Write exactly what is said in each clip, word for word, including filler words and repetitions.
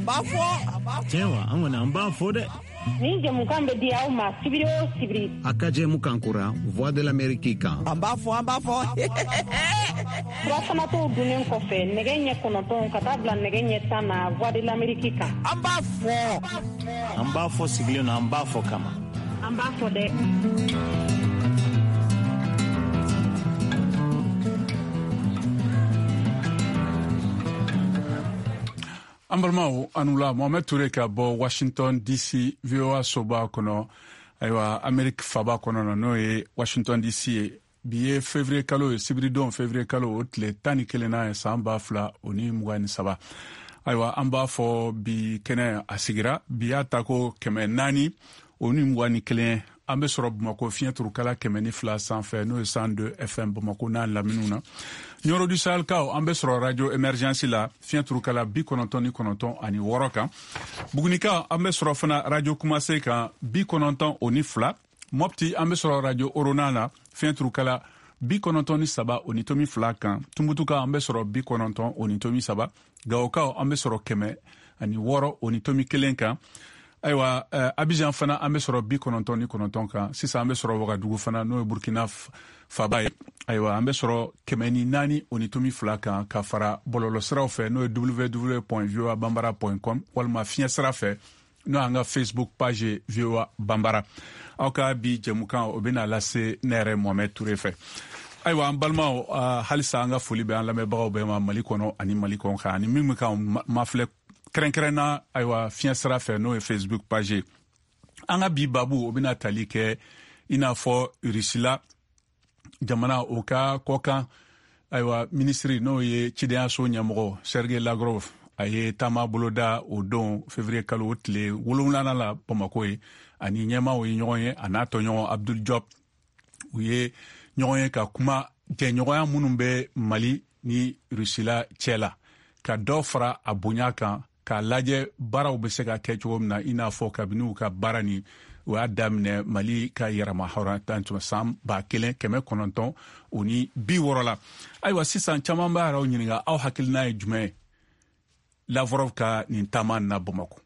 ambafo Tewa angona ambafo de ni jamukan be dia o ma sibiro sibiri akaje mukankura voix de l'Amérique kan ambafo ambafo Rasana to dunen ko fe negenye kono ton katabla negenye tana voix de l'Amérique kan ambafo ambafo siglio na ambafo kama ambafo de Ambalmao anula Mohamed Touré ka bo Washington D C V O A soba kono aywa Amerique faba kono no e Washington D C biye février kalo sibiri don février kalo otle tani kelena samba fla oni mugani saba aywa amba fo bi kene asigira biya tako keme nani oni mugani kelen ambe soro Bamako fiɲɛ turu kala kɛmɛ ni fila sanfɛ n'o ye cent deux F M Bamako n'a laminuna na Nyoro du Sahel kaw ambe soro radio emergency la fiɲɛ turu kala bi kɔnɔntɔn ni kɔnɔntɔn ani wɔɔrɔ kan Bugunika ambe soro fana radio Kumase kan bi kɔnɔntɔn oni fila Mopti ambe soro radio Orona la fiɲɛ turu kala bi kɔnɔntɔn ni saba oni tomi fila kan Tumbutuka ambe soro bi kɔnɔntɔn oni tomi saba Gawokaw ambe soro kɛmɛ ani wɔɔrɔ oni tomi kelen kan Aywa uh, Abidjan fana ambe soro bi kɔnɔntɔn ni kɔnɔntɔn kan sisan ambe soro Wagadugu fana no Burkina Faba ye aywa ambe soro kɛmɛ ni naani oni tomi fila kan ka fara bɔlɔlɔ siraw fɛ no w w w point v o a bambara point com walima fiɲɛ sira fɛ no anga Facebook page V O A Bambara aw ka bi jɛmukan o bena lase ne yɛrɛ Mohamed Touré fɛ aywa an balimaw uh, halisa an ka foli bɛ an lamɛnbagaw bɛɛ ma Mali kɔnɔ ani Mali kɔn kan ani min bɛ kan mafilɛ kɛrɛnkɛrɛnna aywa fiɲɛ sira fɛ n'o ye Facebook page an ka bi babu o bena tali kɛ i n'a fɔ Rusila jamana o ka kɔkan aywa ministre n'o ye cidenyaso ɲɛmɔgɔ Sergei Lavrov a ye taama boloda o don février kalo o tile wolonwulanan la Bamako ye ani ɲɛmaw ye ɲɔgɔn ye a n'a tɔɲɔgɔn Abdul Diop u ye ɲɔgɔn ye ka kuma jɛɲɔgɔnya minnu bɛ Mali ni Rusila cɛ la ka dɔ fara a bonya kan k'a lajɛ baaraw bɛ se ka kɛ cogo min na i n'a fɔ kabini u ka baara ni u y'a daminɛ Mali ka yɛrɛma hɔrɔnta tuma san ba kelen kɛmɛ kɔnɔntɔn o ni bi wɔɔrɔ la ayiwa sisan caman b'a yɛrɛw ɲininka aw hakilina ye jumɛn ye Lavrov ka nin taama na Bamako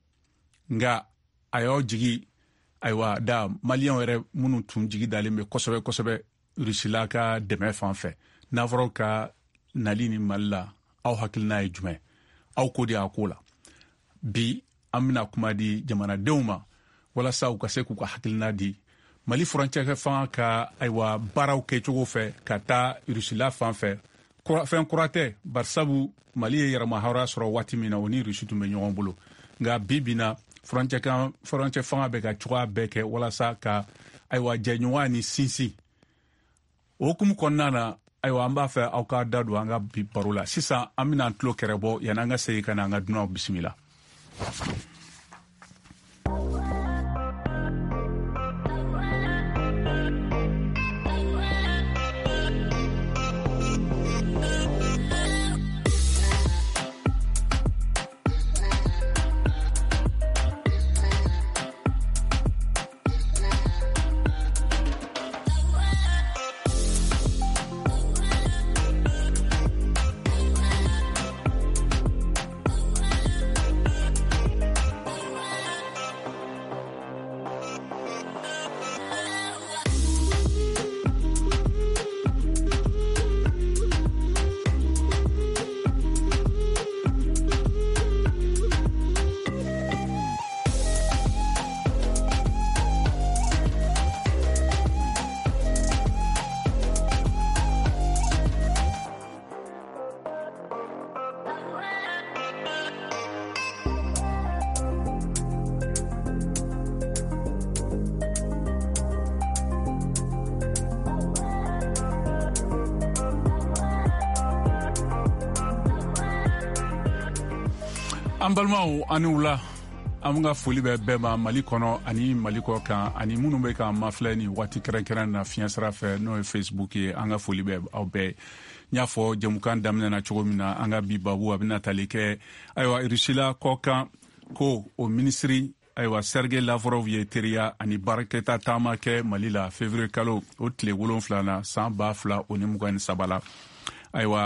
nka a y'aw jigi ayiwa da Maliyɛnw yɛrɛ minnu tun jigi dalen bɛ kosɛbɛ kosɛbɛ Rusila ka dɛmɛ fan fɛ Lavrov ka nali ni Mali la aw hakilina ye jumɛn aw ko de a ko la bi an bɛna kuma di jamanadenw ma walasa u ka se k'u ka hakilina di Mali furancɛ fanga ka ayiwa baaraw kɛcogo fɛ ka taa Rusila fan fɛ fɛn kura tɛ barisabu Mali ye yɛrɛma hɔrɔnya sɔrɔ waati min na o ni Rusi tun bɛ ɲɔgɔn bolo nka bi bi na furancɛ fanga bɛ ka cogoya bɛɛ kɛ walasa ka ayiwa jɛɲɔgɔnya ni sinsin o hukumu kɔnɔna na ayiwa an b'a fɛ aw ka da don an ka bi baro la sisan an bɛna an tulo kɛrɛ bɔ yanni an ka segin ka na an ka dunanw bisimila. An balimaw ani wula an ka foli bɛ bɛɛ ma Mali kɔnɔ ani Mali kɔ kan ani minnu bɛ ka mafilɛ ni waati kɛrɛnkɛrɛn na fiɲɛ sira fɛ n'o ye Facebook ye an ka foli bɛ aw bɛɛ n y'a fɔ jɛmukan daminɛ na cogo min na an ka bi babu a bɛna tali kɛ ayiwa Rusila kɔ kan ko o minisiri ayiwa Sergei Lavrov ye teriya ani baarakɛta taama kɛ Mali la février kalo o tile wolonwula na san ba fila o ni mugan ni saba la ayiwa